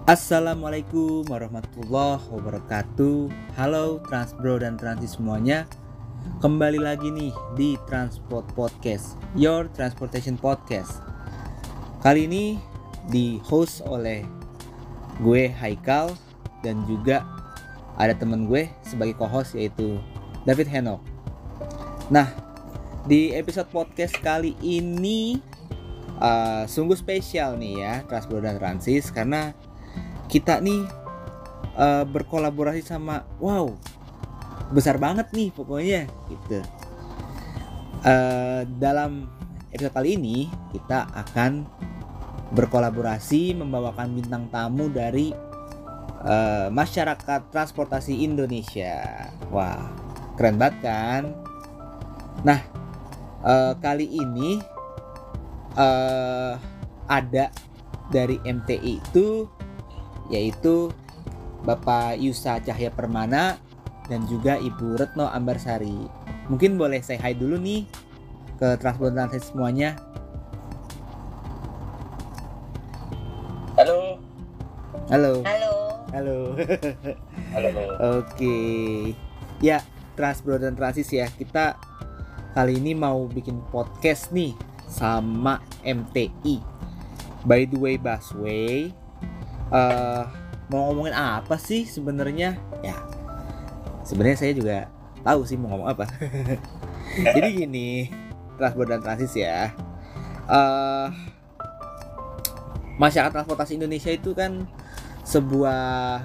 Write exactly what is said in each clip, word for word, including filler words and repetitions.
Assalamualaikum warahmatullahi wabarakatuh. Halo Transbro dan Transi semuanya. Kembali lagi nih di Transport Podcast, Your Transportation Podcast. Kali ini di host oleh gue Haikal dan juga ada temen gue sebagai co-host yaitu David Henok. Nah, di episode podcast kali ini uh, sungguh spesial nih ya Transbro dan Transis, karena kita nih uh, berkolaborasi sama wow besar banget nih pokoknya gitu. Uh, dalam episode kali ini kita akan berkolaborasi membawakan bintang tamu dari uh, masyarakat transportasi Indonesia. Wah, keren banget kan? Nah, uh, kali ini uh, ada dari M T I itu, yaitu Bapak Yusa Cahya Permana dan juga Ibu Retno Ambarsari. Mungkin boleh say hi dulu nih ke transportasi semuanya. Halo. Halo. Halo. Halo. Halo. Oke. Ya, Transbro dan Transis ya. Kita kali ini mau bikin podcast nih sama M T I. By the way, Busway, Uh, mau ngomongin apa sih sebenarnya? Ya, sebenarnya saya juga tahu sih mau ngomong apa. Jadi gini, Transport dan Transis ya. Uh, masyarakat transportasi Indonesia itu kan sebuah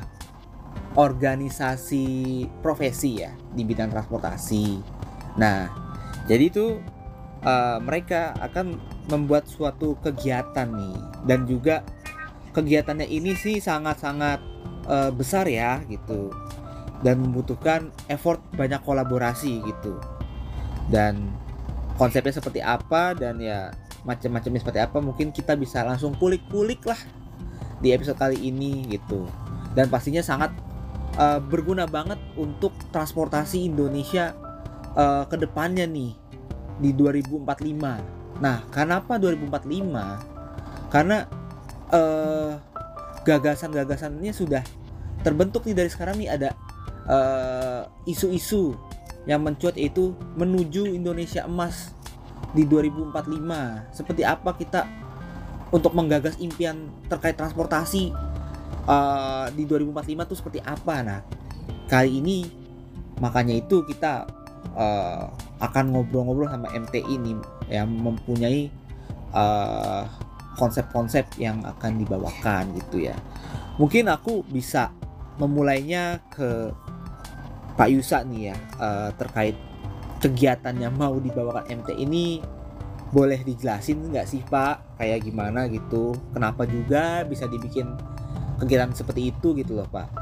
organisasi profesi ya di bidang transportasi. Nah, jadi itu uh, mereka akan membuat suatu kegiatan nih, dan juga kegiatannya ini sih sangat-sangat uh, besar ya gitu, dan membutuhkan effort banyak kolaborasi gitu. Dan konsepnya seperti apa dan ya macam-macamnya seperti apa, mungkin kita bisa langsung kulik-kulik lah di episode kali ini gitu. Dan pastinya sangat uh, berguna banget untuk transportasi Indonesia uh, ke depannya nih di dua ribu empat puluh lima. Nah, kenapa dua ribu empat puluh lima? Karena Uh, gagasan-gagasannya sudah terbentuk nih dari sekarang nih. Ada uh, isu-isu yang mencuat, yaitu menuju Indonesia emas di dua ribu empat puluh lima. Seperti apa kita untuk menggagas impian terkait transportasi uh, di dua ribu empat puluh lima tuh seperti apa? Nah, kali ini makanya itu kita uh, akan ngobrol-ngobrol sama M T I nih, yang mempunyai uh, konsep-konsep yang akan dibawakan gitu ya. Mungkin aku bisa memulainya ke Pak Yusa nih ya, uh, terkait kegiatan yang mau dibawakan M T I ini. Boleh dijelasin nggak sih Pak, kayak gimana gitu, kenapa juga bisa dibikin kegiatan seperti itu gitu loh Pak?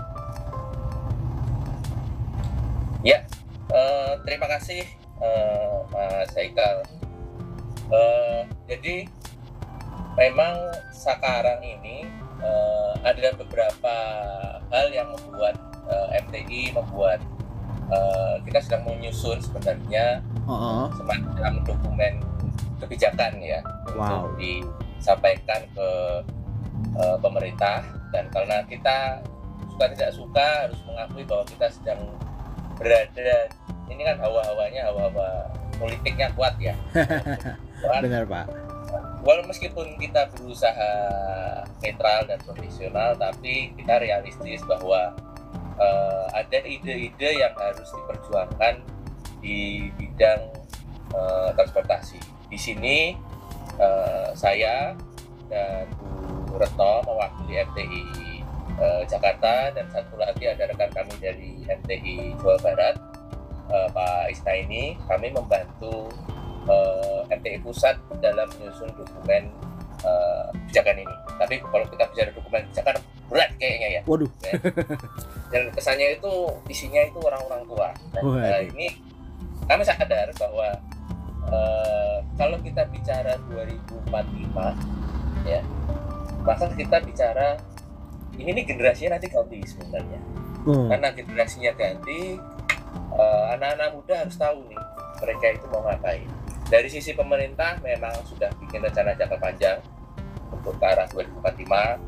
Ya, uh, terima kasih uh, Mas Haikal. Uh, jadi memang sekarang ini uh, ada beberapa hal yang membuat uh, M T I membuat uh, kita sedang menyusun sebenarnya uh-huh. semacam dokumen kebijakan ya. Wow. Untuk disampaikan ke uh, pemerintah. Dan karena kita suka tidak suka harus mengakui bahwa kita sedang berada, ini kan hawa-hawanya hawa-hawa politiknya kuat ya. Benar Pak. Walau meskipun kita berusaha netral dan profesional, tapi kita realistis bahwa uh, ada ide-ide yang harus diperjuangkan di bidang uh, transportasi. Di sini uh, saya dan Bu Retno mewakili M T I uh, Jakarta, dan satu lagi ada rekan kami dari M T I Jawa Barat, uh, Pak Isnaini. Kami membantu Uh, M T I Pusat dalam menyusun dokumen uh, kebijakan ini. Tapi kalau kita bicara dokumen kebijakan berat kayaknya ya. Waduh. Ya. Dan kesannya itu isinya itu orang-orang tua. Nah, uh, ini kami sadar bahwa uh, kalau kita bicara dua ribu empat puluh lima ya, maka kita bicara ini nih generasinya nanti ganti sebenarnya. Hmm. Karena generasinya ganti, uh, anak-anak muda harus tahu nih mereka itu mau ngapain. Dari sisi pemerintah memang sudah bikin rencana jangka panjang untuk ke arah dua ribu empat puluh lima.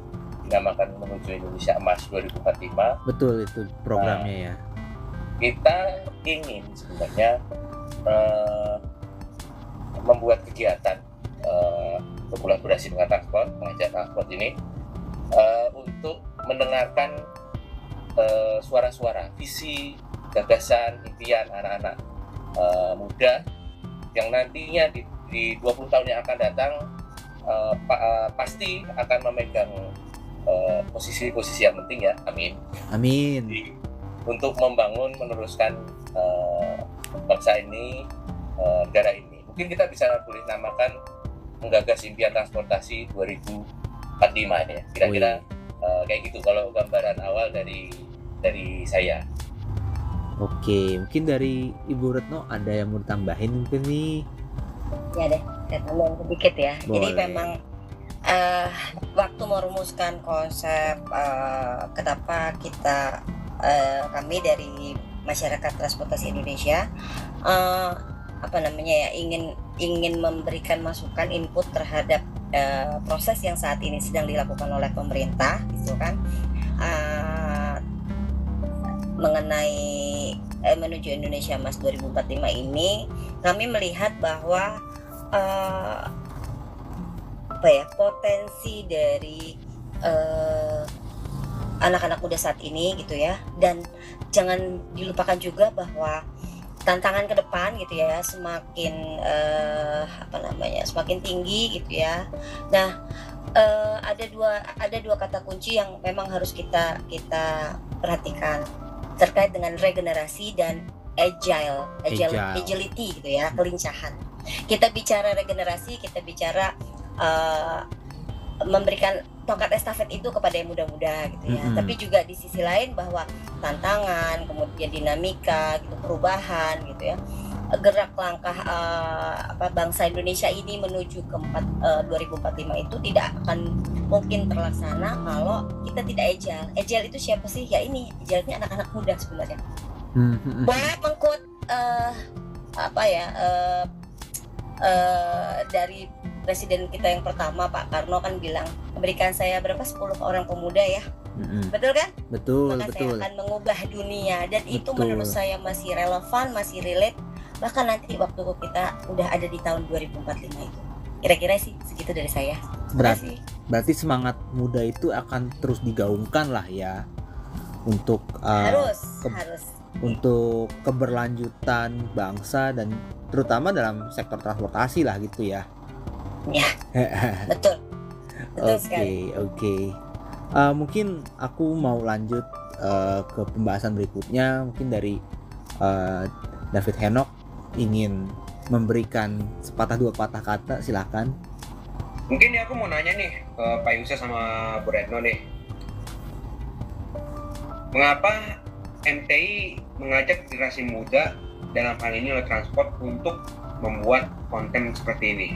dinamakan Menuju Indonesia Emas dua ribu empat puluh lima. Betul, itu programnya nah, ya. Kita ingin sebenarnya uh, membuat kegiatan uh, berkolaborasi dengan transport, mengajak transport ini uh, untuk mendengarkan uh, suara-suara, visi, gagasan, impian anak-anak uh, muda yang nantinya di, di dua puluh tahun yang akan datang uh, pa, uh, pasti akan memegang uh, posisi-posisi yang penting ya, amin. Amin. Di, untuk membangun, meneruskan uh, bangsa ini, uh, negara ini. Mungkin kita bisa boleh namakan menggagas impian transportasi dua ribu empat puluh lima ya. Kira-kira uh, kayak gitu kalau gambaran awal dari dari saya. Oke, mungkin dari Ibu Retno ada yang mau ditambahin mungkin nih? Ya deh, saya tambahin sedikit ya. Boleh. Jadi memang uh, waktu merumuskan konsep uh, kenapa kita uh, kami dari Masyarakat Transportasi Indonesia uh, apa namanya ya ingin ingin memberikan masukan input terhadap uh, proses yang saat ini sedang dilakukan oleh pemerintah, gitu kan, uh, mengenai eh, Menuju Indonesia Emas dua ribu empat puluh lima ini. Kami melihat bahwa uh, apa ya potensi dari uh, anak-anak muda saat ini gitu ya, dan jangan dilupakan juga bahwa tantangan ke depan gitu ya semakin uh, apa namanya semakin tinggi gitu ya. Nah uh, ada dua ada dua kata kunci yang memang harus kita kita perhatikan terkait dengan regenerasi dan agile, agile, Agile. agility gitu ya, kelincahan. Kita bicara regenerasi, kita bicara uh, memberikan tongkat estafet itu kepada yang muda-muda gitu ya. Mm-hmm. Tapi juga di sisi lain bahwa tantangan, kemudian dinamika, gitu, perubahan gitu ya. Gerak langkah uh, apa bangsa Indonesia ini menuju ke empat, uh, dua ribu empat puluh lima itu tidak akan mungkin terlaksana kalau kita tidak agile. Agile itu siapa sih? Ya ini, agile-nya anak-anak muda sebenarnya. Mm-hmm. Banyak mengkut uh, apa ya uh, uh, dari Presiden kita yang pertama Pak Karno kan bilang, berikan saya berapa sepuluh orang pemuda ya, Mm-hmm. betul kan? Betul, Maka betul. saya akan mengubah dunia, dan itu Betul. menurut saya masih relevan, masih relate, bahkan nanti waktu kita udah ada di tahun dua ribu empat puluh lima itu. Kira-kira sih segitu dari saya. Berarti, berarti semangat muda itu akan terus digaungkan lah ya untuk uh, harus ke- harus untuk keberlanjutan bangsa dan terutama dalam sektor transportasi lah gitu ya. ya betul betul Oke, sekali. oke. Uh, mungkin aku mau lanjut uh, ke pembahasan berikutnya. Mungkin dari uh, David Henok ingin memberikan sepatah dua patah kata, silakan. Mungkin nih aku mau nanya nih ke Pak Yusa sama Bu Retno nih. Mengapa M T I mengajak generasi muda dalam hal ini oleh transport untuk membuat konten seperti ini?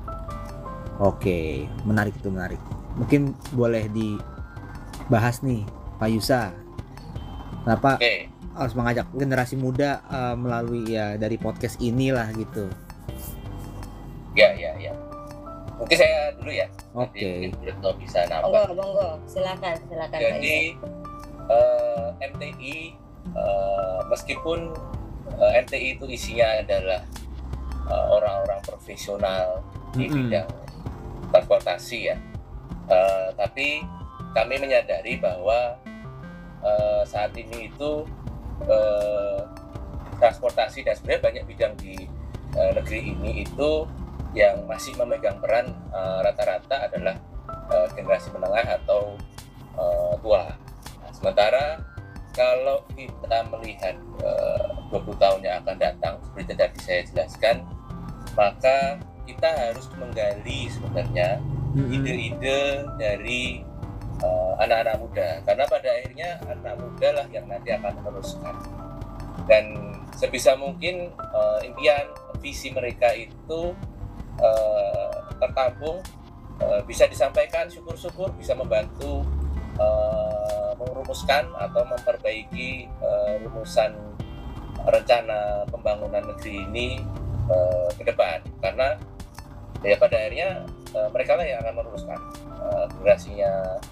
Oke, menarik itu menarik. Mungkin boleh dibahas nih, Pak Yusa. Kenapa Oke. harus mengajak generasi muda uh, melalui ya dari podcast inilah gitu? Ya, ya, ya. Mungkin saya dulu ya. Oke. Nanti mungkin Retno bisa Monggo nambah. monggo silakan silakan Pak Yusuf. Jadi uh, M T I uh, meskipun uh, M T I itu isinya adalah uh, orang-orang profesional di Mm-mm. bidang transportasi ya, uh, tapi kami menyadari bahwa uh, saat ini itu uh, transportasi dan sebenarnya banyak bidang di uh, negeri ini itu yang masih memegang peran uh, rata-rata adalah uh, generasi menengah atau uh, tua. Nah, sementara kalau kita melihat uh, dua puluh tahun yang akan datang, seperti tadi saya jelaskan, maka kita harus menggali sebenarnya Mm-mm. ide-ide dari uh, anak-anak muda, karena pada akhirnya anak muda lah yang nanti akan meneruskan, dan sebisa mungkin uh, impian visi mereka itu uh, tertampung, uh, bisa disampaikan, syukur-syukur bisa membantu uh, merumuskan atau memperbaiki uh, rumusan rencana pembangunan negeri ini uh, ke depan, karena ya pada akhirnya uh, mereka lah yang akan meneruskan uh, generasinya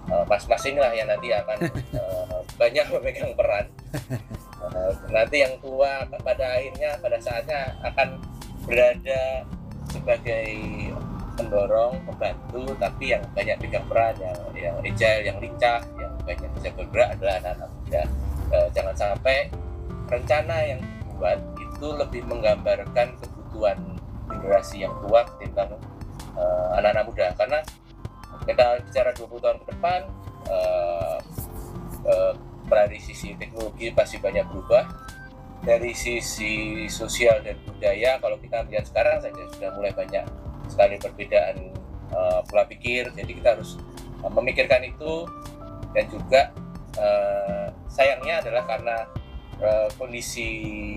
uh, mas-mas inilah yang nanti akan uh, banyak memegang peran. Uh, nanti yang tua pada akhirnya pada saatnya akan berada sebagai pendorong, pembantu, tapi yang banyak pegang peran, yang yang agile, yang lincah, yang banyak bisa bergerak adalah anak-anak muda. Uh, jangan sampai rencana yang dibuat itu lebih menggambarkan kebutuhan generasi yang tua ketimbang uh, anak-anak muda, karena kita bicara dua puluh tahun ke depan, uh, uh, dari sisi teknologi pasti banyak berubah, dari sisi sosial dan budaya kalau kita lihat sekarang saja sudah mulai banyak sekali perbedaan uh, pola pikir, jadi kita harus uh, memikirkan itu. Dan juga uh, sayangnya adalah karena uh, kondisi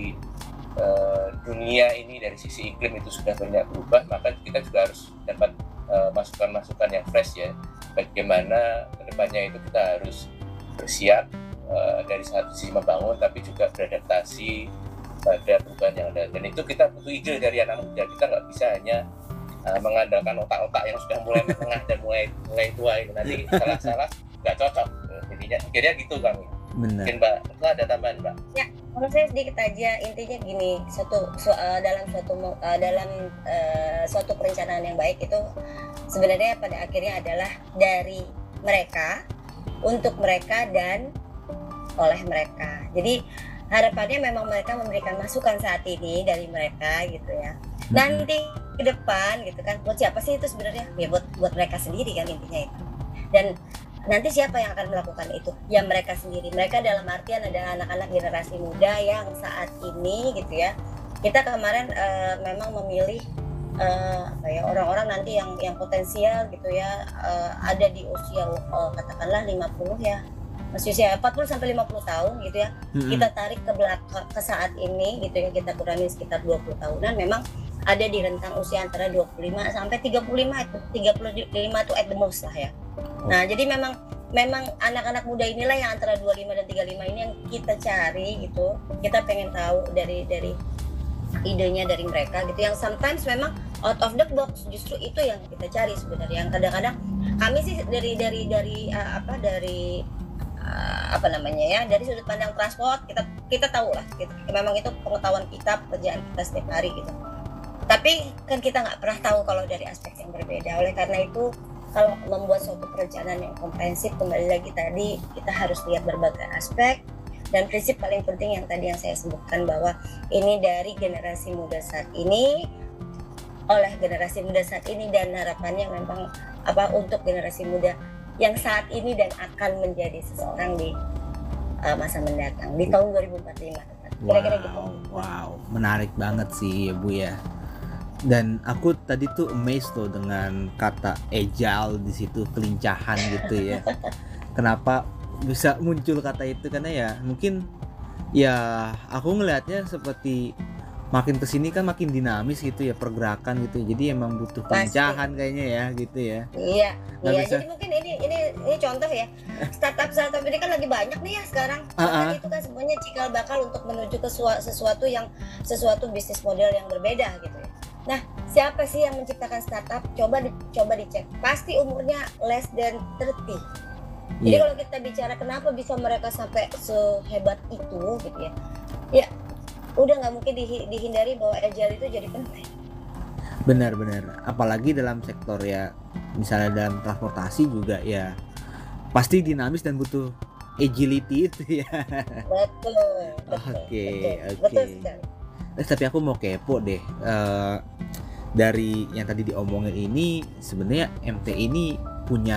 uh, dunia ini dari sisi iklim itu sudah banyak berubah, maka kita juga harus dapat uh, masukan-masukan yang fresh ya, bagaimana kedepannya itu kita harus bersiap uh, dari satu sisi membangun tapi juga beradaptasi pada perubahan yang ada. Dan itu kita butuh ide dari anak muda, kita nggak bisa hanya uh, mengandalkan otak-otak yang sudah mulai menengah dan mulai mulai tua itu, nanti salah-salah nggak cocok. Jadinya kira-kira gitu kami. Benar. Mungkin Mbak, itu ada tambahan Mbak? Ya, kalau saya sedikit aja, intinya gini, suatu su, uh, dalam suatu uh, dalam uh, suatu perencanaan yang baik itu sebenarnya pada akhirnya adalah dari mereka, untuk mereka, dan oleh mereka. Jadi harapannya memang mereka memberikan masukan saat ini dari mereka gitu ya. Nanti ke depan gitu kan, buat siapa sih itu sebenarnya? Ya buat buat mereka sendiri kan intinya itu. Dan nanti siapa yang akan melakukan itu? Ya mereka sendiri. Mereka dalam artian adalah anak-anak generasi muda yang saat ini gitu ya. Kita kemarin uh, memang memilih uh, apa ya, orang-orang nanti yang yang potensial gitu ya, uh, ada di usia uh, katakanlah lima puluh ya. Masih usia empat puluh sampai lima puluh tahun gitu ya. Mm-hmm. Kita tarik ke belakang ke saat ini gitu ya, kita kurangi sekitar dua puluh tahunan, memang ada di rentang usia antara dua puluh lima sampai tiga puluh lima itu tiga puluh lima itu at the most lah ya. Nah, jadi memang memang anak-anak muda inilah yang antara dua puluh lima dan tiga puluh lima ini yang kita cari gitu. Kita pengen tahu dari dari idenya dari mereka gitu, yang sometimes memang out of the box, justru itu yang kita cari sebenarnya. Yang kadang-kadang kami sih dari dari dari uh, apa dari uh, apa namanya ya, dari sudut pandang transport kita kita tahu lah gitu. Memang itu pengetahuan kita, pekerjaan kita setiap hari gitu. Tapi kan kita nggak pernah tahu kalau dari aspek yang berbeda. Oleh karena itu, kalau membuat suatu perencanaan yang komprehensif, kembali lagi tadi kita harus lihat berbagai aspek, dan prinsip paling penting yang tadi yang saya sebutkan bahwa ini dari generasi muda saat ini, oleh generasi muda saat ini, dan harapannya memang apa untuk generasi muda yang saat ini dan akan menjadi seseorang di uh, masa mendatang di tahun dua ribu empat puluh lima. Kira-kira wow, gitu. Wow, menarik banget sih ya Bu ya. Dan aku tadi tuh amazed tuh dengan kata agile di situ, kelincahan gitu ya. Kenapa bisa muncul kata itu? Karena ya mungkin ya aku ngelihatnya seperti makin kesini kan makin dinamis gitu ya pergerakan gitu. Jadi emang butuh kelincahan kayaknya ya gitu ya. Iya, Nggak iya. bisa. Jadi mungkin ini ini ini contoh ya. Startup startup ini kan lagi banyak nih ya sekarang. Uh-uh. Itu kan semuanya cikal bakal untuk menuju ke sesuatu yang sesuatu bisnis model yang berbeda gitu ya. Nah, siapa sih yang menciptakan startup? Coba di, coba dicek. Pasti umurnya less than tiga puluh. Jadi Yeah. kalau kita bicara kenapa bisa mereka sampai sehebat itu gitu ya. Ya, udah nggak mungkin di, dihindari bahwa agile itu jadi penting. Benar-benar. Apalagi dalam sektor ya, misalnya dalam transportasi juga ya pasti dinamis dan butuh agility itu ya. Betul. Betul. Oke, betul, oke. betul sekali. Eh, tapi aku mau kepo deh, uh, dari yang tadi diomongin ini sebenarnya M T ini punya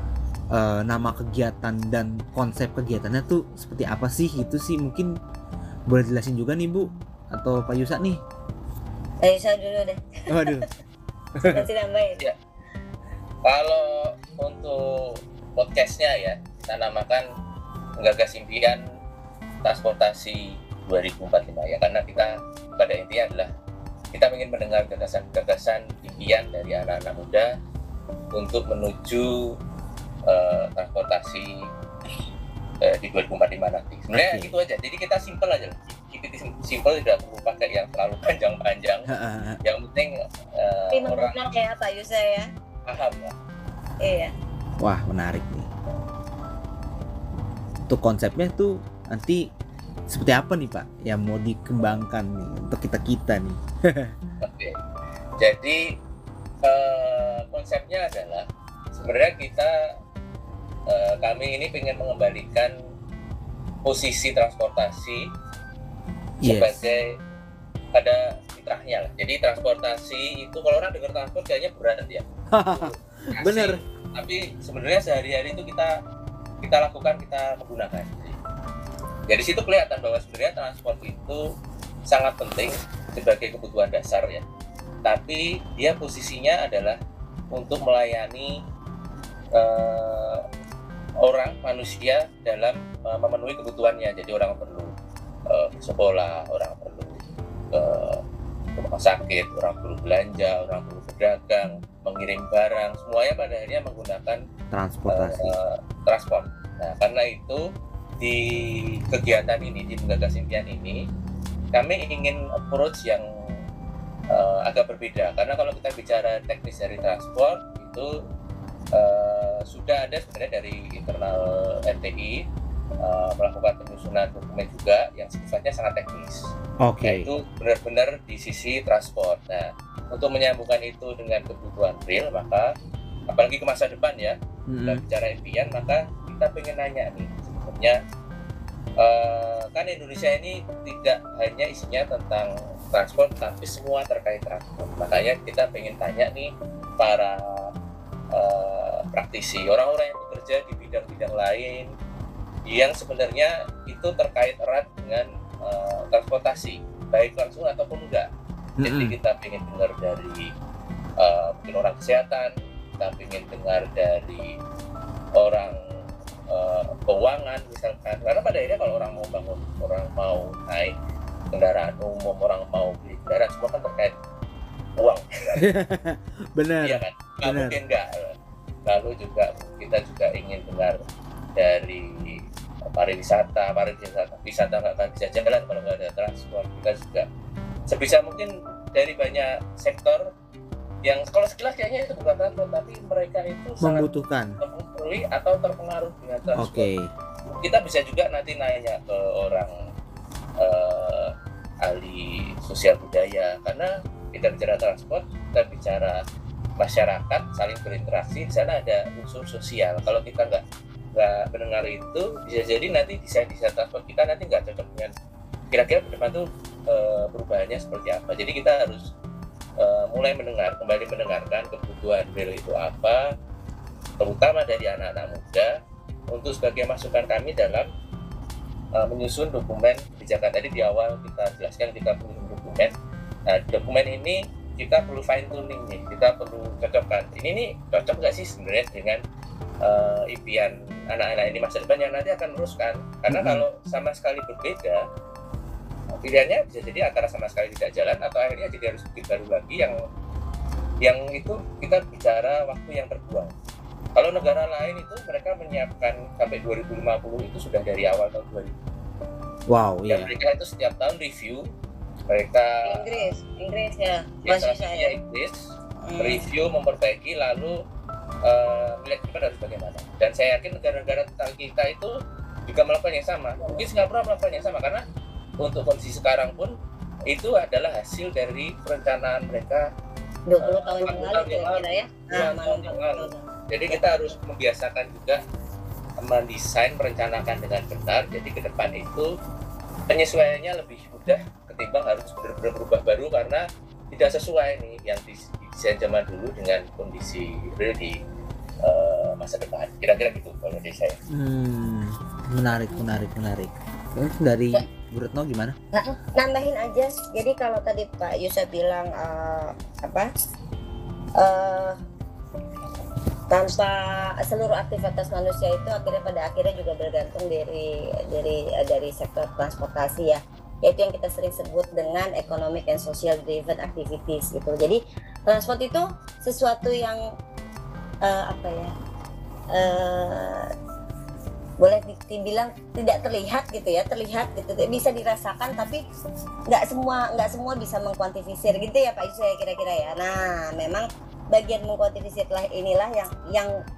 uh, nama kegiatan dan konsep kegiatannya tuh seperti apa sih? Itu sih mungkin boleh jelasin juga nih Bu atau Pak Yusa nih. Ayo saya dulu deh. Waduh. Nanti nambahin. Ya. Kalau untuk podcastnya ya, kita namakan Menggagas Impian Transportasi dua ribu empat puluh lima ya, karena kita pada intinya adalah kita ingin mendengar gagasan-gagasan impian dari anak-anak muda untuk menuju uh, transportasi uh, di dua ribu empat puluh lima nanti. Sebenarnya Okay. itu aja. Jadi kita simple aja. Kita simple, tidak perlu pakai yang terlalu panjang-panjang. Yang penting uh, Tapi orang benar kayak Pak Yusa ya. paham ya. Iya. Wah, menarik nih. Untuk konsepnya tuh nanti seperti apa nih Pak yang mau dikembangkan nih untuk kita-kita nih? Oke. Jadi eh, konsepnya adalah sebenarnya kita eh, kami ini ingin mengembalikan posisi transportasi Yes. sebagai pada fitrahnya lah. Jadi transportasi itu kalau orang dengar transport kayaknya berat ya. Bener. Tapi sebenarnya sehari-hari itu kita kita lakukan, kita menggunakan. Jadi situ kelihatan bahwa sebenarnya transport itu sangat penting sebagai kebutuhan dasar ya. Tapi dia posisinya adalah untuk melayani uh, orang manusia dalam uh, memenuhi kebutuhannya. Jadi orang perlu uh, sekolah, orang perlu uh, ke rumah sakit, orang perlu belanja, orang perlu berdagang, mengirim barang, semuanya pada akhirnya menggunakan Transportasi. uh, transport. Nah, karena itu di kegiatan ini, di Menggagas Impian ini, kami ingin approach yang uh, agak berbeda. Karena kalau kita bicara teknis dari transport itu uh, sudah ada sebenarnya dari internal R T I uh, melakukan penyusunan dokumen juga yang sifatnya sangat teknis. Oke. Okay. Itu benar-benar di sisi transport. Nah, untuk menyambungkan itu dengan kebutuhan real, maka apalagi ke masa depan ya, Mm-hmm. kita bicara impian, maka kita pengen nanya nih sebenarnya uh, kan Indonesia ini tidak hanya isinya tentang transport, tapi semua terkait transport. Makanya kita pengen tanya nih para uh, praktisi, orang-orang yang bekerja di bidang-bidang lain yang sebenarnya itu terkait erat dengan uh, transportasi, baik langsung ataupun enggak. Mm-hmm. Jadi kita pengen dengar dari uh, mungkin orang kesehatan, kita ingin dengar dari orang uh, keuangan misalkan, karena pada akhirnya kalau orang mau bangun, orang mau naik kendaraan umum, orang mau beli kendaraan, semua kan terkait uang. Benar. Iya kan, nggak mungkin nggak. Lalu juga kita juga ingin dengar dari pariwisata, pariwisata wisata nggak akan bisa jalan kalau nggak ada transport. Kita juga sebisa mungkin dari banyak sektor yang kalau sekilas kayaknya itu bukan transport, tapi mereka itu membutuhkan terpengaruh atau terpengaruh dengan transport. Oke. Okay. Kita bisa juga nanti nanya ke orang uh, ahli sosial budaya, karena kita bicara transport, kita bicara masyarakat saling berinteraksi, di sana ada unsur sosial. Kalau kita nggak nggak mendengar itu, bisa jadi nanti desain-desain transport kita nanti nggak cocok dengan kira-kira ke depan tuh uh, perubahannya seperti apa. Jadi kita harus Uh, mulai mendengar, kembali mendengarkan kebutuhan real itu apa, terutama dari anak-anak muda, untuk sebagai masukan kami dalam uh, menyusun dokumen kebijakan. Tadi di awal kita jelaskan kita perlu dokumen. Nah, dokumen ini kita perlu fine tuning nih, kita perlu cocokkan. Ini nih cocok nggak sih sebenarnya dengan uh, impian anak-anak ini masa depan yang nanti akan meneruskan? Karena mm-hmm. kalau sama sekali berbeda, pilihannya bisa jadi antara sama sekali tidak jalan atau akhirnya jadi harus bikin baru lagi yang yang itu kita bicara waktu yang terbuang. Kalau negara lain itu mereka menyiapkan sampai dua ribu lima puluh itu sudah dari awal tahun dua ribu. Wow, ya. Dan mereka itu setiap tahun review. Mereka Inggris, Inggris ya. Bahasa Inggris, hmm. review, memperbaiki, lalu uh, melihat kita harus bagaimana. Dan saya yakin negara-negara tetangga kita itu juga melakukan yang sama. Mungkin Singapura melakukan yang sama karena untuk kondisi sekarang pun itu adalah hasil dari perencanaan mereka dua puluh tahun yang lalu kira-kira ya. Nah, tahun yang lalu. Jadi kita harus membiasakan juga mendesain, merencanakan dengan benar. Jadi ke depan itu penyesuaiannya lebih mudah ketimbang harus benar-benar berubah baru karena tidak sesuai nih yang didesain zaman dulu dengan kondisi real di uh, masa depan. Kira-kira gitu kalau dari saya. Hmm, menarik, menarik, menarik. Terus dari Bu Retno gimana? Nah, nambahin aja. Jadi kalau tadi Pak Yusuf bilang uh, apa? Uh, tanpa seluruh aktivitas manusia itu akhirnya pada akhirnya juga bergantung dari dari dari sektor transportasi ya. Yaitu yang kita sering sebut dengan economic and social driven activities gitu. Jadi transport itu sesuatu yang uh, apa ya? Uh, boleh dibilang tidak terlihat gitu ya, terlihat gitu, bisa dirasakan tapi nggak semua nggak semua bisa mengkuantifisir gitu ya Pak Yusuf ya kira-kira ya. Nah memang bagian mengkuantifisir inilah yang yang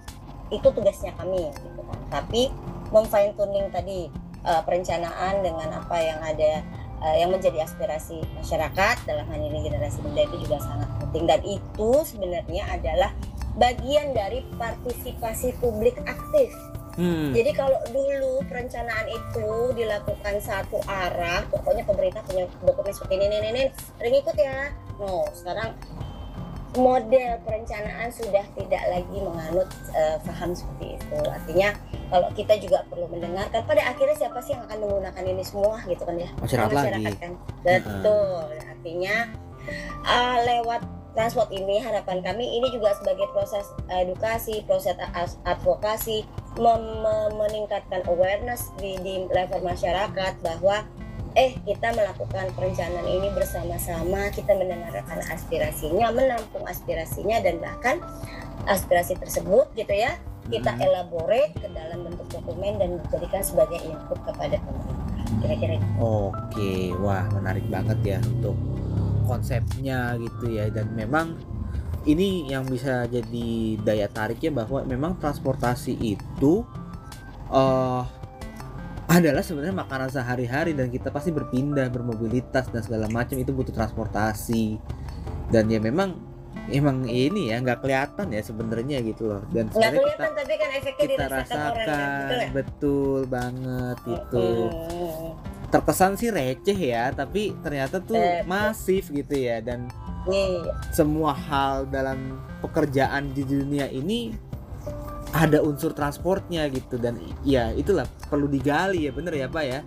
itu tugasnya kami gitu kan. Tapi memfine tuning tadi uh, perencanaan dengan apa yang ada uh, yang menjadi aspirasi masyarakat dalam hal ini generasi muda itu juga sangat penting, dan itu sebenarnya adalah bagian dari partisipasi publik aktif. Hmm. Jadi kalau dulu perencanaan itu dilakukan satu arah, pokoknya pemerintah punya dokumen seperti ini, ini, ini, sering ikut ya. No, sekarang model perencanaan sudah tidak lagi menganut uh, paham seperti itu. Artinya kalau kita juga perlu mendengarkan, pada akhirnya siapa sih yang akan menggunakan ini semua gitu kan ya? Masyarakat, masyarakat kan. Betul. Uh-huh. Artinya uh, lewat transport ini harapan kami ini juga sebagai proses edukasi, proses advokasi, mem- meningkatkan awareness di, di level masyarakat bahwa eh kita melakukan perencanaan ini bersama-sama, kita mendengarkan aspirasinya, menampung aspirasinya, dan bahkan aspirasi tersebut gitu ya kita hmm. elaborate ke dalam bentuk dokumen dan dijadikan sebagai input kepada pemerintah. Kira-kira gitu. Oke, wah menarik banget ya untuk konsepnya gitu ya, dan memang ini yang bisa jadi daya tariknya bahwa memang transportasi itu uh, adalah sebenarnya makanan sehari-hari, dan kita pasti berpindah, bermobilitas dan segala macam itu butuh transportasi, dan ya memang emang ini ya nggak kelihatan ya sebenarnya gitu loh, dan nggak kelihatan kita, tapi kan efeknya kita dirasakan rasakan orang, betul, ya? Betul banget itu. Hmm. Terkesan sih receh ya, tapi ternyata tuh eh, masif gitu ya, dan iya. semua hal dalam pekerjaan di dunia ini ada unsur transportnya gitu, dan ya itulah perlu digali ya, bener ya Pak ya.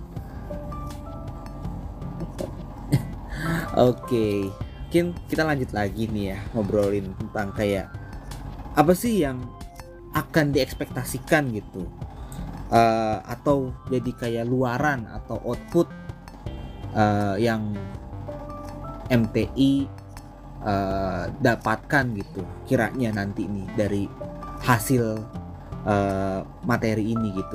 Oke, mungkin kita lanjut lagi nih ya, ngobrolin tentang kayak apa sih yang akan diekspektasikan gitu. Uh, atau jadi kayak luaran atau output uh, yang M T I uh, dapatkan gitu kiranya nanti nih dari hasil uh, materi ini gitu.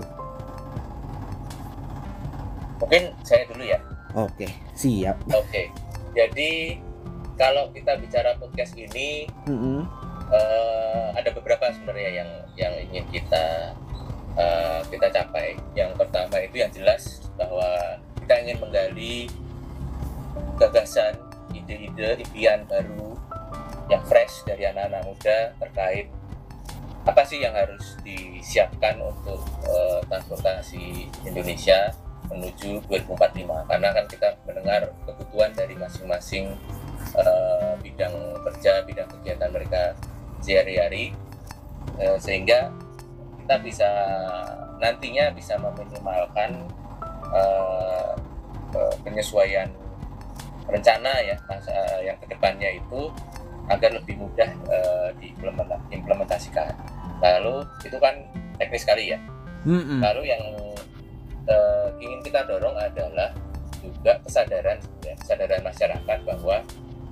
Mungkin saya dulu ya. Oke, siap. Oke, jadi kalau kita bicara podcast ini mm-hmm. uh, ada beberapa sebenarnya yang yang ingin kita Uh, kita capai. Yang pertama itu yang jelas bahwa kita ingin menggali gagasan, ide-ide, impian baru yang fresh dari anak-anak muda terkait apa sih yang harus disiapkan untuk uh, transportasi Indonesia menuju dua ribu empat puluh lima, karena kan kita mendengar kebutuhan dari masing-masing uh, bidang kerja, bidang kegiatan mereka sehari-hari, uh, sehingga kita bisa nantinya bisa meminimalkan uh, uh, penyesuaian rencana ya masa uh, yang kedepannya itu agar lebih mudah uh, diimplementasikan. Lalu itu kan teknis sekali ya. Mm-hmm. Lalu yang uh, ingin kita dorong adalah juga kesadaran ya, kesadaran masyarakat bahwa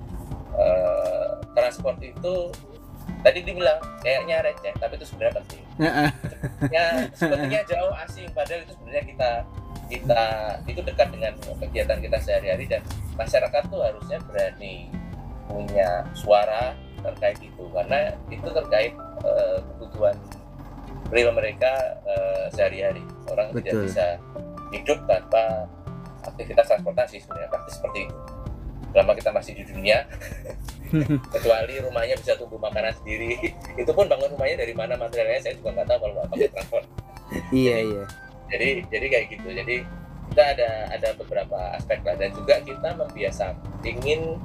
uh, transport itu tadi dibilang kayaknya receh, tapi itu sebenarnya penting. Ya, sepertinya jauh asing, padahal itu sebenarnya kita kita itu dekat dengan kegiatan kita sehari-hari, dan masyarakat tuh harusnya berani punya suara terkait itu, karena itu terkait uh, kebutuhan real mereka uh, sehari-hari. Orang Betul. Tidak bisa hidup tanpa aktivitas transportasi, sebenarnya praktis seperti itu. Selama kita masih di dunia, kecuali rumahnya bisa tumbuh makanan sendiri, itu pun bangun rumahnya dari mana materialnya saya juga nggak tahu kalau nggak pakai transport. Iya iya. Jadi jadi kayak gitu. Jadi kita ada ada beberapa aspek lah, dan juga kita membiasakan ingin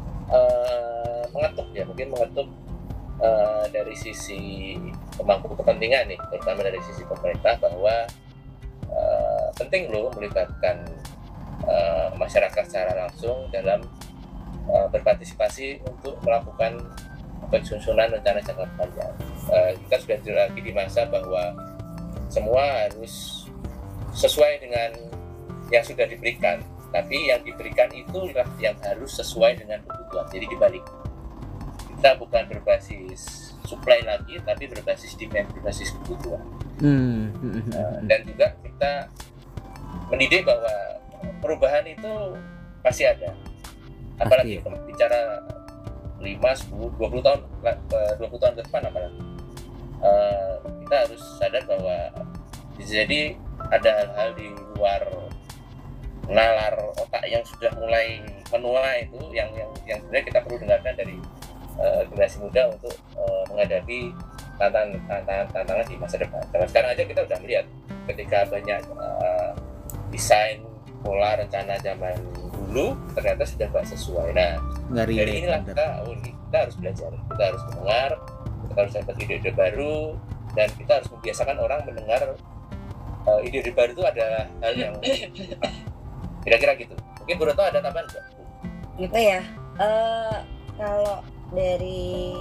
uh, mengetuk ya mungkin mengetuk uh, dari sisi pemangku kepentingan nih, terutama dari sisi pemerintah, bahwa uh, penting loh melibatkan uh, masyarakat secara langsung dalam Uh, berpartisipasi untuk melakukan penyusunan rencana jangka panjang. Uh, kita sudah lagi di masa bahwa semua harus sesuai dengan yang sudah diberikan, tapi yang diberikan itu yang harus sesuai dengan kebutuhan. Jadi dibalik, kita bukan berbasis supply lagi, tapi berbasis demand, berbasis kebutuhan. Hmm. Uh, dan juga kita mendidik bahwa perubahan itu pasti ada. Apalagi kalau bicara lima, sepuluh, dua puluh tahun dua puluh tahun ke depan apalagi uh, kita harus sadar bahwa jadi ada hal-hal di luar nalar otak yang sudah mulai menua itu yang yang yang sebenarnya kita perlu dengarkan dari uh, generasi muda untuk uh, menghadapi tantangan, tantangan tantangan di masa depan. Karena sekarang aja kita sudah melihat ketika banyak uh, desain pola rencana zaman dulu ternyata sudah nggak sesuai. Nah Nggak dari relate, inilah bener. kita, oh, ini kita harus belajar, kita harus mendengar, kita harus dapat ide-ide baru, dan kita harus membiasakan orang mendengar uh, ide-ide baru itu adalah hal yang kira-kira gitu. Mungkin Bu Retno ada tambahan nggak? Apa ya? Eh kalau dari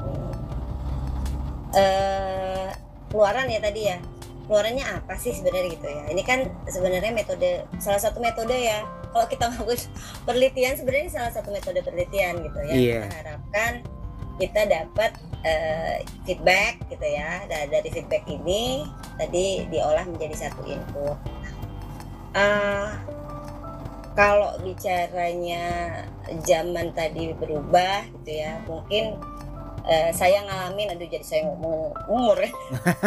eh keluaran ya tadi ya, keluarannya apa sih sebenarnya gitu ya? Ini kan sebenarnya metode, salah satu metode ya. Kalau kita ngelakuin penelitian sebenarnya salah satu metode penelitian gitu ya. Iya. Kita harapkan kita dapat eh, feedback gitu ya. Dan dari feedback ini tadi diolah menjadi satu input. Uh, kalau bicaranya zaman tadi berubah gitu ya, mungkin uh, saya ngalamin, aduh jadi saya ngomong umur ya.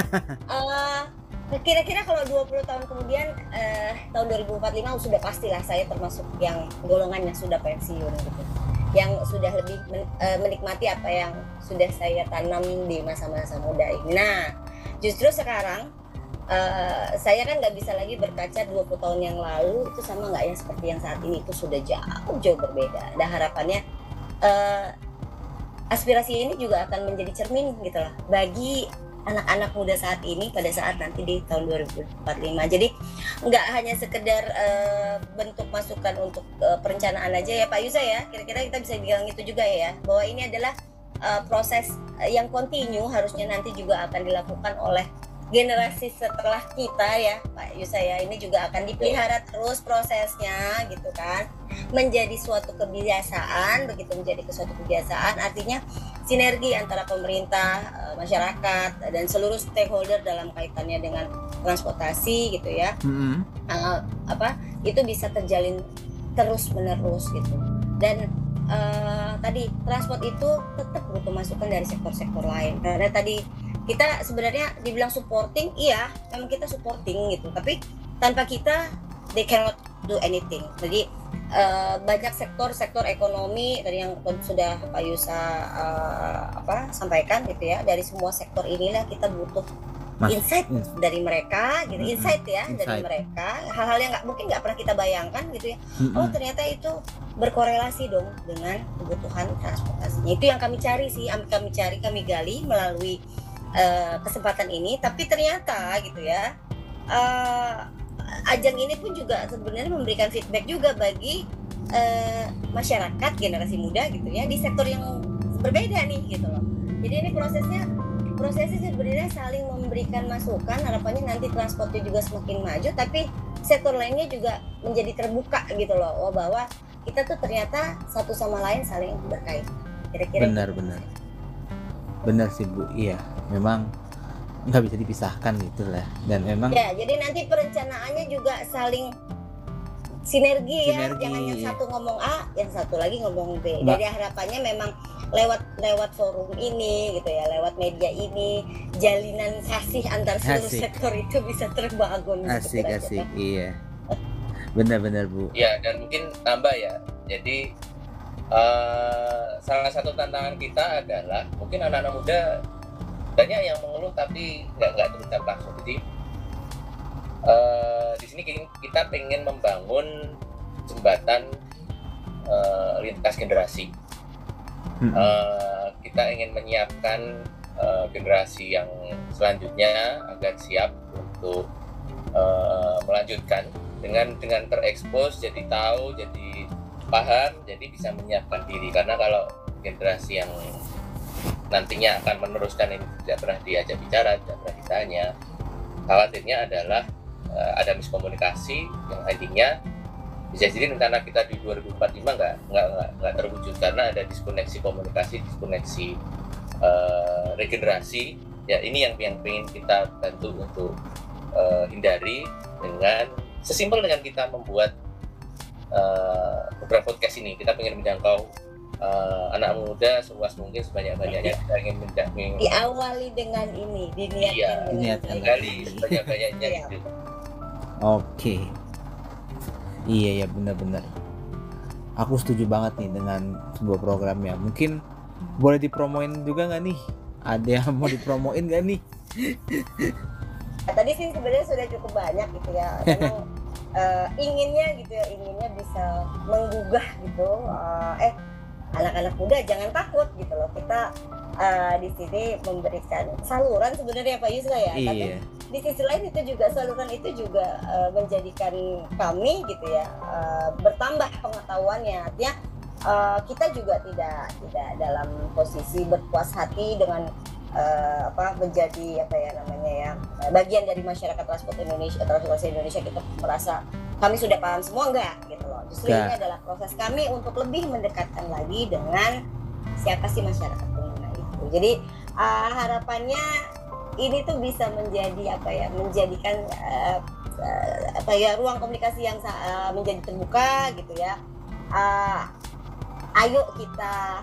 uh, kira-kira kalau dua puluh tahun kemudian, uh, tahun dua ribu empat puluh lima sudah pastilah saya termasuk yang golongan yang sudah pensiun gitu, yang sudah lebih men, uh, menikmati apa yang sudah saya tanam di masa-masa muda ini. Nah, justru sekarang Uh, saya kan nggak bisa lagi berkaca dua puluh tahun yang lalu itu sama nggak ya seperti yang saat ini, itu sudah jauh-jauh berbeda. Dan harapannya uh, aspirasi ini juga akan menjadi cermin gitu loh bagi anak-anak muda saat ini pada saat nanti di tahun dua ribu empat puluh lima. Jadi nggak hanya sekedar uh, bentuk masukan untuk uh, perencanaan aja ya Pak Yusa ya, kira-kira kita bisa bilang itu juga ya, bahwa ini adalah uh, proses yang kontinu harusnya nanti juga akan dilakukan oleh generasi setelah kita ya Pak Yusa ya. Ini juga akan dipelihara terus prosesnya gitu kan, menjadi suatu kebiasaan. Begitu menjadi suatu kebiasaan artinya sinergi antara pemerintah, masyarakat, dan seluruh stakeholder dalam kaitannya dengan transportasi gitu ya. Mm-hmm. uh, apa itu bisa terjalin terus menerus gitu. Dan uh, tadi transport itu tetap butuh masukan dari sektor-sektor lain, karena tadi kita sebenarnya dibilang supporting, iya memang kita supporting gitu, tapi tanpa kita they cannot do anything. Jadi uh, banyak sektor-sektor ekonomi tadi yang sudah Pak Yusa uh, apa sampaikan gitu ya, dari semua sektor inilah kita butuh Mas, insight ins- dari mereka gitu, mm-hmm. insight ya insight. Dari mereka, hal-hal yang nggak mungkin nggak pernah kita bayangkan gitu ya. Mm-hmm. Oh ternyata itu berkorelasi dong dengan kebutuhan transportasinya. Itu yang kami cari sih, kami cari, kami gali melalui Uh, kesempatan ini. Tapi ternyata gitu ya, uh, ajang ini pun juga sebenarnya memberikan feedback juga bagi uh, masyarakat generasi muda gitu ya, di sektor yang berbeda nih gitu loh. Jadi ini prosesnya prosesnya sebenarnya saling memberikan masukan, harapannya nanti transportnya juga semakin maju, tapi sektor lainnya juga menjadi terbuka gitu loh. Oh bahwa kita tuh ternyata satu sama lain saling berkaitan. Kira-kira benar-benar benar sih Bu, iya memang nggak bisa dipisahkan gitu lah. Dan memang ya jadi nanti perencanaannya juga saling sinergi, sinergi. Ya jangan yang satu ngomong A yang satu lagi ngomong B. Ba- jadi harapannya memang lewat lewat forum ini gitu ya, lewat media ini, jalinan kasih antar seluruh asik. Sektor itu bisa terbangun. Asik asik aja. Iya benar-benar Bu. Ya dan mungkin tambah ya, jadi Uh, salah satu tantangan kita adalah mungkin anak-anak muda banyak yang mengeluh tapi nggak nggak terucap langsung. Jadi uh, di sini kita pengen membangun jembatan uh, lintas generasi. Hmm. Uh, kita ingin menyiapkan uh, generasi yang selanjutnya agar siap untuk uh, melanjutkan dengan dengan terekspos, jadi tahu, jadi paham, jadi bisa menyiapkan diri. Karena kalau generasi yang nantinya akan meneruskan ini tidak pernah diajak bicara, tidak pernah ditanya, khawatirnya adalah uh, ada miskomunikasi yang endingnya bisa jadi rencana kita di dua ribu empat puluh lima nggak nggak nggak terwujud karena ada diskoneksi komunikasi, diskoneksi uh, regenerasi. Ya ini yang yang ingin kita bantu untuk uh, hindari dengan sesimpel dengan kita membuat Uh, beberapa podcast ini. Kita ingin menjangkau uh, anak muda seluas mungkin sebanyak-banyaknya kita ingin menjamin. Diawali dengan ini, diniatkan Iya, dengan diniatkan baik. Kali sebanyak-banyaknya Iya. gitu. Oke. Iya ya, benar-benar. Aku setuju banget nih dengan sebuah programnya. Mungkin boleh dipromoin juga nggak nih? Ada yang mau dipromoin nggak nih? Nah, tadi sih sebenarnya sudah cukup banyak gitu ya. Memang eh, inginnya gitu ya, inginnya bisa menggugah gitu. Eh, eh anak-anak muda jangan takut gitu loh. Kita eh, di sini memberikan saluran sebenarnya Pak Yusra ya. Tapi Iya. di sisi lain itu juga saluran itu juga uh, menjadikan kami gitu ya uh, bertambah pengetahuannya. Artinya uh, kita juga tidak tidak dalam posisi berpuas hati dengan uh, apa menjadi apa ya namanya ya bagian dari masyarakat transport Indonesia, transportasi Indonesia. Kita merasa kami sudah paham semua, enggak gitu loh. Justru Enggak. ini adalah proses kami untuk lebih mendekatkan lagi dengan siapa sih masyarakat pengguna itu. Jadi uh, harapannya ini tuh bisa menjadi apa ya, menjadikan uh, uh, apa ya ruang komunikasi yang uh, menjadi terbuka gitu ya. Uh, ayo kita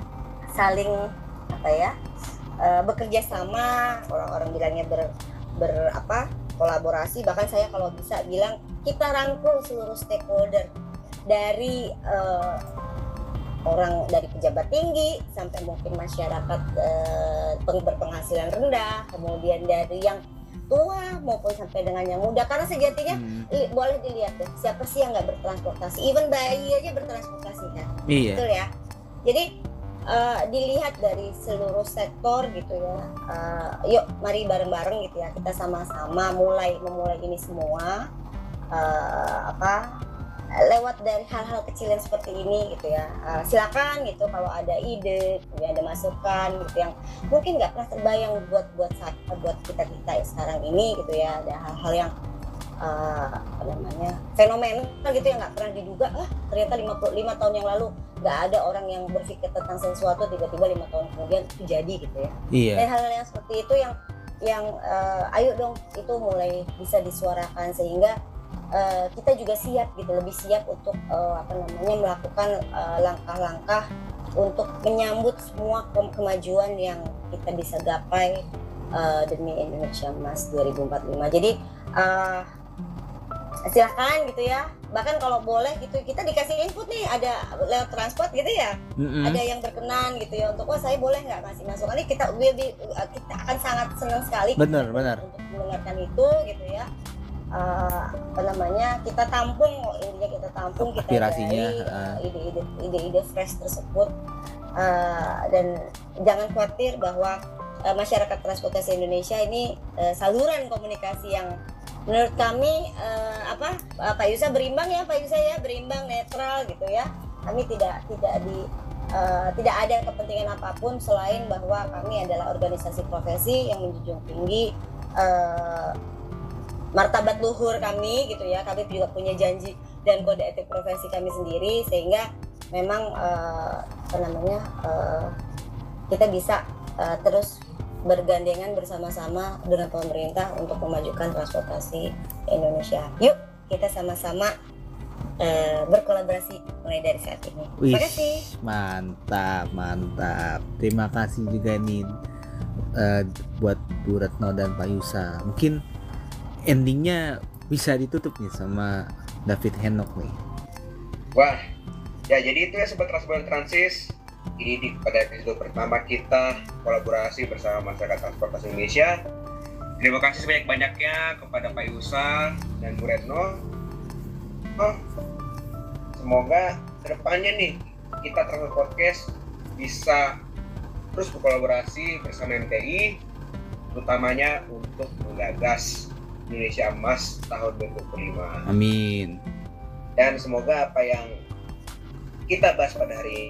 saling apa ya uh, bekerja sama, orang-orang bilangnya ber, ber apa kolaborasi. Bahkan saya kalau bisa bilang kita rangkul seluruh stakeholder dari uh, orang dari pejabat tinggi sampai mungkin masyarakat eh, berpenghasilan rendah, kemudian dari yang tua maupun sampai dengan yang muda. Karena sejatinya Hmm. li, boleh dilihat deh, siapa sih yang nggak bertransportasi? Even bayi aja bertransportasi kan, Iya. betul ya. Jadi eh, dilihat dari seluruh sektor gitu ya. Eh, yuk, mari bareng-bareng gitu ya, kita sama-sama mulai memulai ini semua. Eh, apa? Lewat dari hal-hal kecil yang seperti ini gitu ya. Uh, silakan gitu kalau ada ide, ada masukan gitu yang mungkin nggak pernah terbayang buat buat saat buat kita kita sekarang ini gitu ya. Ada hal-hal yang uh, apa namanya fenomenal gitu yang nggak pernah diduga. Ah ternyata lima puluh lima tahun yang lalu nggak ada orang yang berpikir tentang sesuatu, tiba-tiba lima tahun kemudian itu jadi gitu ya. Iya. Dan hal-hal yang seperti itu yang yang uh, ayo dong itu mulai bisa disuarakan sehingga Uh, kita juga siap gitu, lebih siap untuk uh, apa namanya melakukan uh, langkah-langkah untuk menyambut semua ke- kemajuan yang kita bisa gapai uh, demi Indonesia Emas dua ribu empat puluh lima. Jadi uh, silakan gitu ya. Bahkan kalau boleh gitu kita dikasih input nih, ada lewat transport gitu ya. Mm-mm. Ada yang berkenan gitu ya untuk wah saya boleh nggak ngasih masukan ini, kita will be- kita akan sangat senang sekali Benar, gitu, benar. untuk mendengarkan itu gitu ya. Uh, apa namanya kita tampung, intinya kita tampung, kita Aspirasinya, gali, uh. uh, ide-ide ide-ide fresh tersebut. Uh, dan jangan khawatir bahwa uh, masyarakat transportasi Indonesia ini uh, saluran komunikasi yang menurut kami uh, apa uh, Pak Yusa berimbang ya Pak Yusa ya berimbang, netral gitu ya. Kami tidak tidak di uh, tidak ada kepentingan apapun selain bahwa kami adalah organisasi profesi yang menjunjung tinggi uh, martabat luhur kami gitu ya. Kami juga punya janji dan kode etik profesi kami sendiri sehingga memang uh, apa namanya uh, kita bisa uh, terus bergandengan bersama-sama dengan pemerintah untuk memajukan transportasi Indonesia. Yuk kita sama-sama uh, berkolaborasi mulai dari saat ini. Terima kasih. Mantap, mantap. Terima kasih juga nih uh, buat Bu Retno dan Pak Yusa. Mungkin endingnya bisa ditutup nih sama David Henok nih. Wah, ya jadi itu ya Sobat Transport Transis. Ini di pada episode pertama kita kolaborasi bersama masyarakat transportasi Indonesia. Terima kasih sebanyak-banyaknya kepada Pak Yusa dan Bu Retno. Oh, semoga kedepannya nih kita Transport Podcast bisa terus berkolaborasi bersama M T I, terutamanya untuk menggagas Indonesia Emas tahun dua ribu dua puluh lima. Amin. Dan semoga apa yang kita bahas pada hari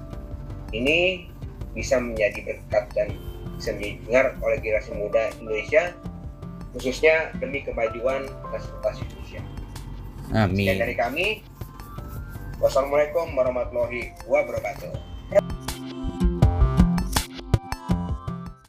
ini bisa menjadi berkat dan bisa didengar oleh generasi muda Indonesia, khususnya demi kemajuan transportasi Indonesia. Amin. Sekian dari kami. Wassalamualaikum warahmatullahi wabarakatuh.